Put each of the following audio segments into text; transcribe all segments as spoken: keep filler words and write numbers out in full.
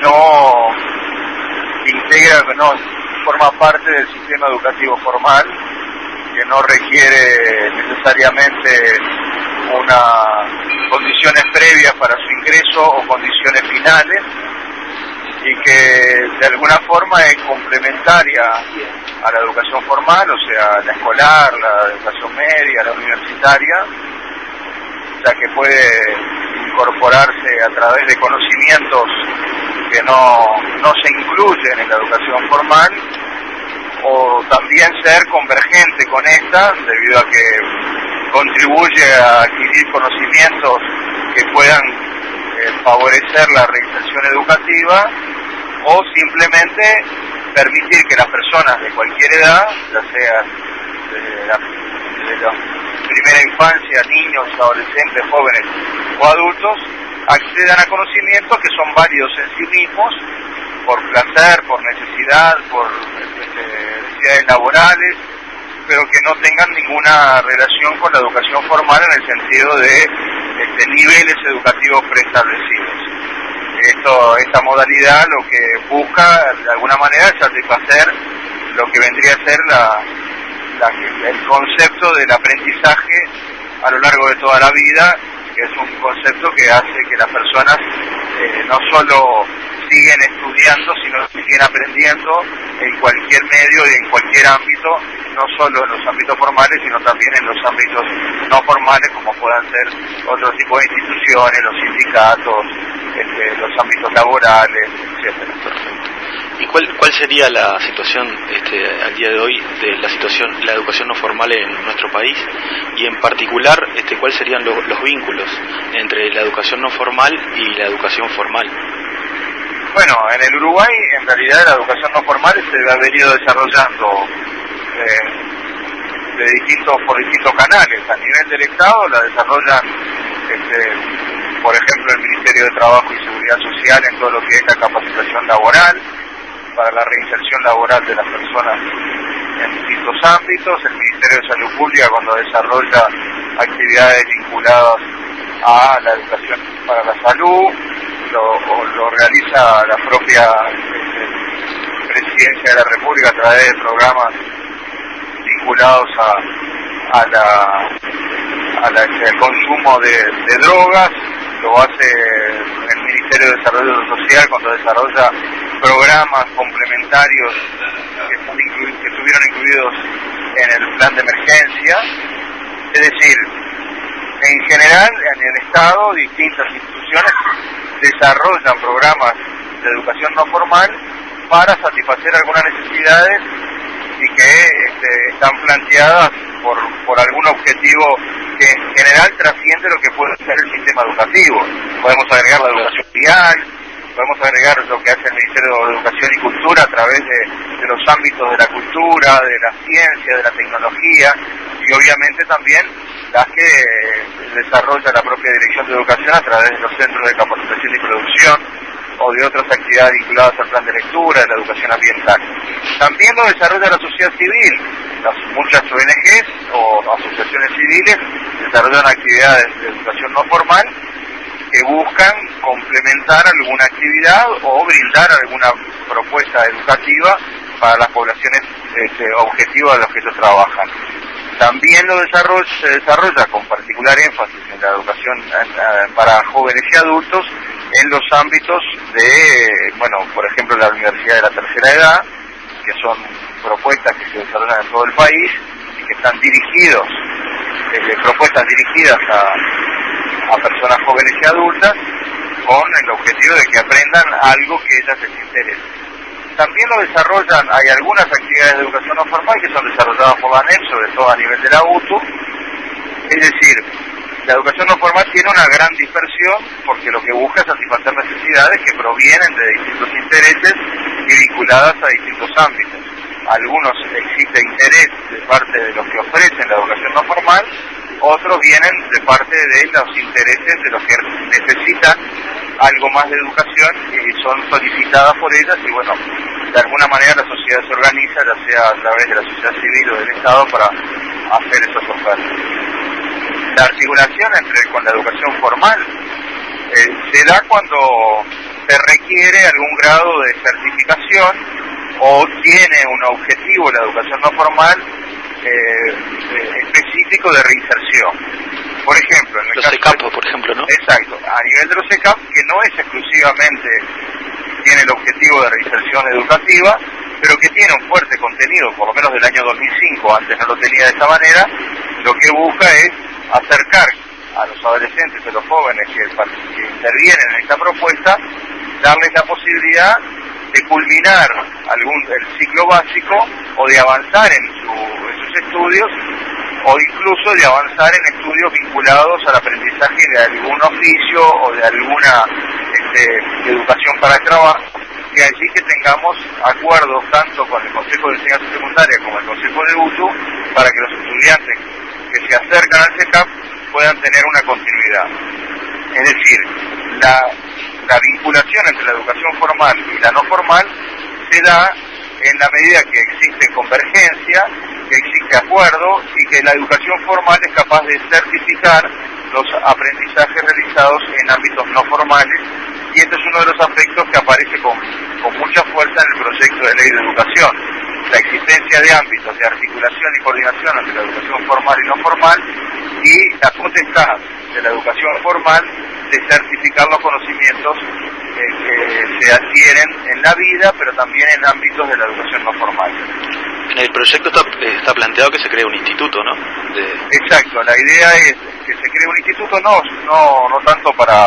no integra, que no forma parte del sistema educativo formal, que no requiere necesariamente una condiciones previas para su ingreso o condiciones finales, y que de alguna forma es complementaria a la educación formal, o sea, la escolar, la educación media, la universitaria, ya que puede incorporarse a través de conocimientos que no, no se incluyen en la educación formal, o también ser convergente con esta, debido a que contribuye a adquirir conocimientos que puedan eh, favorecer la reinserción educativa, o simplemente permitir que las personas de cualquier edad, ya sea desde la, desde la primera infancia, niños, adolescentes, jóvenes o adultos, accedan a conocimientos que son válidos en sí mismos, por placer, por necesidad, por eh, necesidades laborales, pero que no tengan ninguna relación con la educación formal en el sentido de este, niveles educativos preestablecidos. Esto, esta modalidad lo que busca de alguna manera es satisfacer lo que vendría a ser la, la, el concepto del aprendizaje a lo largo de toda la vida, que es un concepto que hace que las personas eh, no solo siguen estudiando, sino siguen aprendiendo en cualquier medio y en cualquier ámbito, no solo en los ámbitos formales, sino también en los ámbitos no formales, como puedan ser otro tipo de instituciones, los sindicatos, este, los ámbitos laborales, etcétera. ¿Y cuál cuál sería la situación este, al día de hoy de la situación, la educación no formal en nuestro país, y en particular este, cuáles serían lo, los vínculos entre la educación no formal y la educación formal? Bueno, en el Uruguay en realidad la educación no formal se ha venido desarrollando eh, de distintos por distintos canales. A nivel del Estado la desarrollan, este, por ejemplo, el Ministerio de Trabajo y Seguridad Social en todo lo que es la capacitación laboral, para la reinserción laboral de las personas en distintos ámbitos. El Ministerio de Salud Pública cuando desarrolla actividades vinculadas a la educación para la salud, lo, lo realiza la propia eh, Presidencia de la República a través de programas vinculados a, a la, a la, el consumo de, de drogas. Lo hace el Ministerio de Desarrollo Social cuando desarrolla programas complementarios que, están inclu- que estuvieron incluidos en el plan de emergencia. Es decir, en general, en el Estado, distintas instituciones desarrollan programas de educación no formal para satisfacer algunas necesidades y que este, están planteadas por, por algún objetivo que en general trasciende lo que puede ser el sistema educativo. Podemos agregar la educación vial, podemos agregar lo que hace el Ministerio de Educación y Cultura a través de, de los ámbitos de la cultura, de la ciencia, de la tecnología, y obviamente también las que desarrolla la propia Dirección de Educación a través de los centros de capacitación y producción, o de otras actividades vinculadas al plan de lectura, de la educación ambiental. También lo desarrolla la sociedad civil. Las muchas O N Ges o asociaciones civiles desarrollan actividades de educación no formal que buscan complementar alguna actividad o brindar alguna propuesta educativa para las poblaciones este, objetivas de los que ellos trabajan. También lo desarrolla, se desarrolla con particular énfasis en la educación eh, para jóvenes y adultos en los ámbitos de, bueno, por ejemplo, la Universidad de la Tercera Edad, que son propuestas que se desarrollan en todo el país y que están dirigidos, eh, propuestas dirigidas a, a personas jóvenes y adultas con el objetivo de que aprendan algo que ellas les interese. También lo desarrollan, hay algunas actividades de educación no formal que son desarrolladas por la A N E P, sobre todo a nivel de la U T U, es decir, la educación no formal tiene una gran dispersión porque lo que busca es satisfacer necesidades que provienen de distintos intereses y vinculadas a distintos ámbitos. Algunos existe interés de parte de los que ofrecen la educación no formal, otros vienen de parte de los intereses de los que necesitan algo más de educación y son solicitadas por ellas, y bueno, de alguna manera la sociedad se organiza, ya sea a través de la sociedad civil o del Estado, para hacer esas ofertas. La articulación entre con la educación formal eh, se da cuando se requiere algún grado de certificación o tiene un objetivo la educación no formal eh, específico de reinserción. Por ejemplo, en el los caso ECAP, de, por ejemplo, ¿no? Exacto, a nivel de los ECAP, que no es exclusivamente, tiene el objetivo de reinserción educativa, pero que tiene un fuerte contenido, por lo menos del año dos mil cinco, antes no lo tenía de esta manera, lo que busca es acercar a los adolescentes y a los jóvenes que, que intervienen en esta propuesta, darles la posibilidad de culminar algún el ciclo básico o de avanzar en, su, en sus estudios o incluso de avanzar en estudios vinculados al aprendizaje de algún oficio o de alguna este, educación para el trabajo, y allí que tengamos acuerdos tanto con el Consejo de Enseñanza Secundaria como el Consejo de U T U para que los estudiantes que se acercan al CECAP puedan tener una continuidad. Es decir, la, la vinculación entre la educación formal y la no formal se da en la medida que existe convergencia, que existe acuerdo y que la educación formal es capaz de certificar los aprendizajes realizados en ámbitos no formales, y este es uno de los aspectos que aparece con, con mucha fuerza en el proyecto de ley de educación. La existencia de ámbitos de articulación y coordinación entre la educación formal y no formal, y la potestad de la educación formal de certificar los conocimientos eh, que se adquieren en la vida, pero también en ámbitos de la educación no formal. En el proyecto está, está planteado que se cree un instituto, ¿no? De... Exacto, la idea es que se cree un instituto, no, no, no tanto para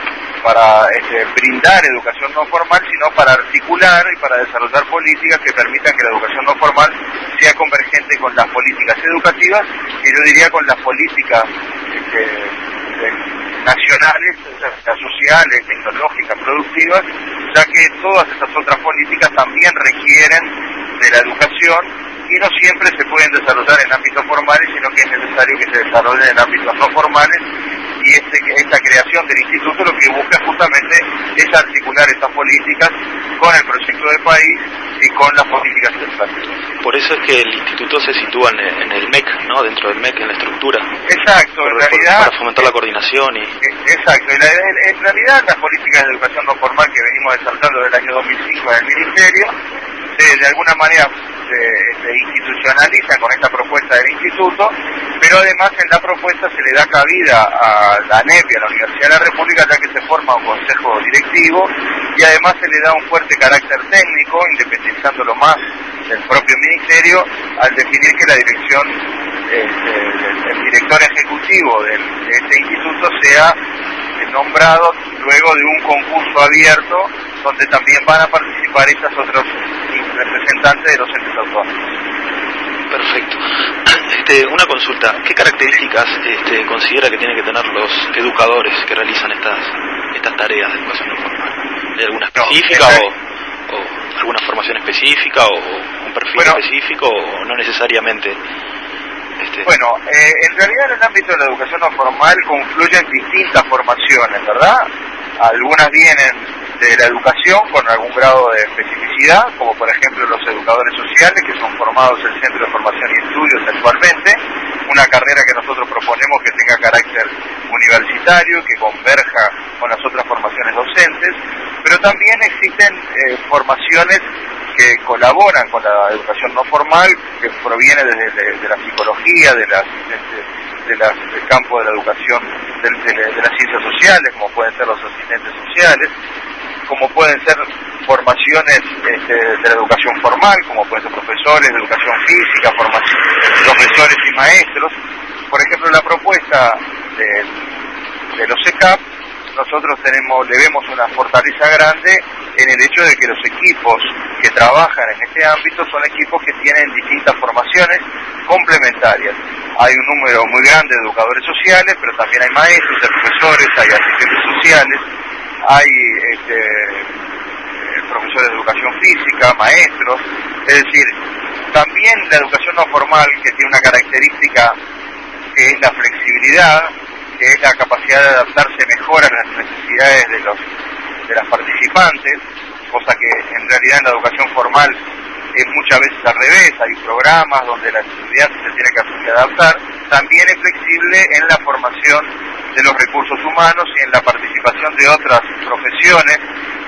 para este, brindar educación no formal, sino para articular y para desarrollar políticas que permitan que la educación no formal sea convergente con las políticas educativas, y yo diría con las políticas este, de, nacionales, sociales, tecnológicas, productivas, ya que todas estas otras políticas también requieren de la educación y no siempre se pueden desarrollar en ámbitos formales, sino que es necesario que se desarrollen en ámbitos no formales. Y este, esta creación del instituto lo que busca justamente es articular estas políticas con el proyecto del país y con las políticas educativas. Por eso es que el instituto se sitúa en, en el M E C, ¿no? Dentro del M E C, en la estructura. Exacto, en por, realidad... Para fomentar la coordinación y... Exacto, y la, en realidad las políticas de educación no formal que venimos desarrollando desde el año dos mil cinco en el Ministerio, se, de alguna manera se, se institucionalizan con esta propuesta del instituto, pero además en la propuesta se le da cabida a la ANEP y a la Universidad de la República, ya que se forma un consejo directivo, y además se le da un fuerte carácter técnico, independizándolo más del propio Ministerio, al definir que la dirección, este, el, el director ejecutivo del, de este instituto sea nombrado luego de un concurso abierto, donde también van a participar estos otros representantes de los entes autónomos. Perfecto. Este, una consulta, ¿qué características este, considera que tienen que tener los educadores que realizan estas estas tareas de educación no formal? ¿Hay alguna específica no, o, o alguna formación específica o un perfil bueno, específico o no necesariamente? Este... Bueno, eh, en realidad en el ámbito de la educación no formal confluyen distintas formaciones, ¿verdad? Algunas vienen de la educación con algún grado de especificidad, como por ejemplo los educadores sociales, que son formados en el Centro de Formación y Estudios actualmente, una carrera que nosotros proponemos que tenga carácter universitario, que converja con las otras formaciones docentes, pero también existen eh, formaciones que colaboran con la educación no formal, que proviene desde de, de la psicología, de las, de, de las, del campo de la educación, de, de, de las ciencias sociales, como pueden ser los asistentes sociales, como pueden ser formaciones este, de la educación formal, como pueden ser profesores de educación física, formación, profesores y maestros. Por ejemplo, la propuesta de, de los ECAP, nosotros tenemos, le vemos una fortaleza grande en el hecho de que los equipos que trabajan en este ámbito son equipos que tienen distintas formaciones complementarias. Hay un número muy grande de educadores sociales, pero también hay maestros, hay profesores, hay asistentes sociales, hay este, profesores de educación física, maestros. Es decir, también la educación no formal, que tiene una característica que es la flexibilidad, que es la capacidad de adaptarse mejor a las necesidades de los de las participantes, cosa que en realidad en la educación formal es muchas veces al revés, hay programas donde la estudiante se tiene que adaptar. También es flexible en la formación de los recursos humanos y en la participación de otras profesiones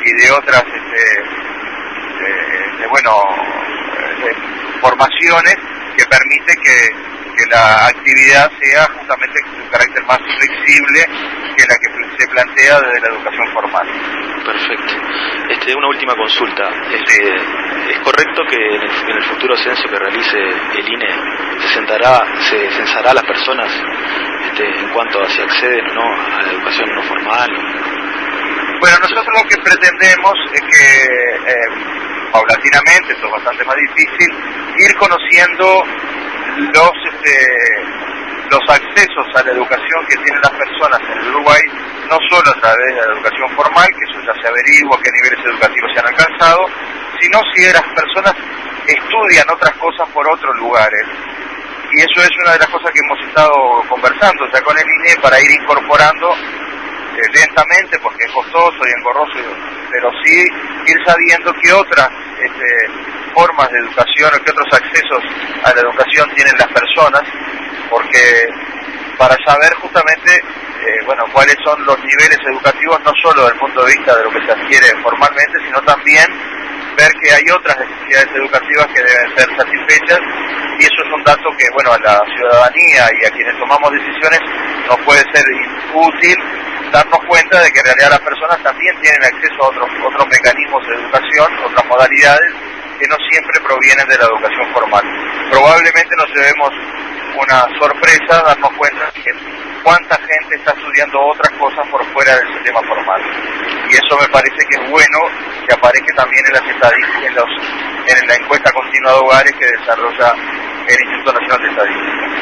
y de otras este, de, de, bueno de formaciones que permite que que la actividad sea justamente de un carácter más flexible que la que se plantea desde la educación formal. Perfecto. Este, una última consulta. Este, Sí. ¿Es correcto que en el, en el futuro censo que realice el I N E se sentará, se censará a las personas este, en cuanto a si acceden o no a la educación no formal? Bueno, nosotros lo que pretendemos es que eh, paulatinamente, esto es bastante más difícil, ir conociendo los este, los accesos a la educación que tienen las personas en el Uruguay, no solo a través de la educación formal, que eso ya se averigua qué niveles educativos se han alcanzado, sino si las personas estudian otras cosas por otros lugares. Y eso es una de las cosas que hemos estado conversando ya con el I N E para ir incorporando eh, lentamente, porque es costoso y engorroso, pero sí ir sabiendo qué otras este, formas de educación o qué otros accesos a la educación tienen las personas, porque para saber justamente eh, bueno cuáles son los niveles educativos, no solo desde el punto de vista de lo que se adquiere formalmente, sino también ver que hay otras necesidades educativas que deben ser satisfechas, y eso es un dato que bueno a la ciudadanía y a quienes tomamos decisiones nos puede ser útil darnos cuenta de que en realidad las personas también tienen acceso a otros otros mecanismos de educación, otras modalidades que no siempre provienen de la educación formal. Probablemente nos llevemos una sorpresa darnos cuenta de que cuánta gente está estudiando otras cosas por fuera del sistema formal. Y eso me parece que es bueno que aparezca también en las estadísticas, en, los, en la encuesta continua de hogares que desarrolla el Instituto Nacional de Estadística.